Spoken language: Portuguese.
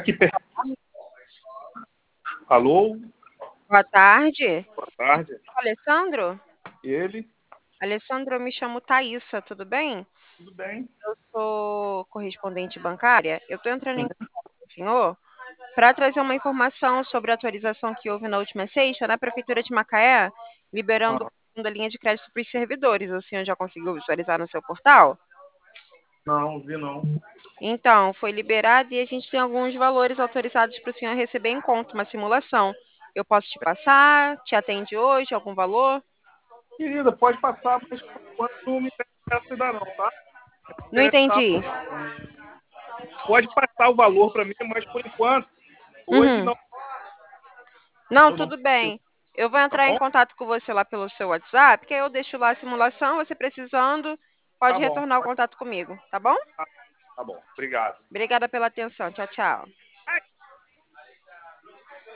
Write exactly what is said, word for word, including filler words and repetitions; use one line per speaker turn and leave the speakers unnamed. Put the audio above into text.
Aqui perto. Alô?
Boa tarde.
Boa tarde.
Alessandro?
E ele?
Alessandro, eu me chamo Thaisa, tudo bem?
Tudo bem?
Eu sou correspondente bancária. Eu estou entrando em contato com o senhor para trazer uma informação sobre a atualização que houve na última sexta na Prefeitura de Macaé, liberando
Ah,
a linha de crédito para os servidores. O senhor já conseguiu visualizar no seu portal?
não, vi não.
Então, foi liberado e a gente tem alguns valores autorizados para o senhor receber em conta, uma simulação. Eu posso te passar? Te atende hoje algum valor?
Querida, pode passar, mas por enquanto não me interessa ainda não, tá?
Não
Interessar.
entendi.
Pode passar o valor para mim, mas por enquanto, hoje
Uhum.
não,
Não,
eu não
tudo
preciso,
bem. Eu vou
tá
entrar em
bom?
contato com você lá pelo seu WhatsApp, que aí eu deixo lá a simulação, você precisando,
Tá
pode
bom,
retornar o
pode
contato comigo, tá bom?
passar. Tá bom, obrigado.
Obrigada pela atenção. Tchau, tchau.